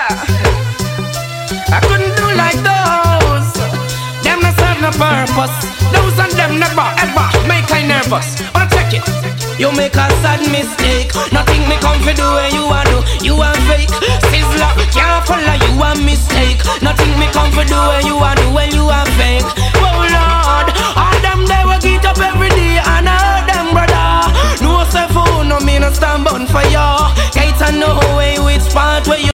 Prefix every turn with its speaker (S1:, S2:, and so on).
S1: I couldn't do like those. Them not serve no purpose. Those and them never ever make I nervous. Wanna check it? You make a sad mistake. Nothing me come for do when you are do. You are fake.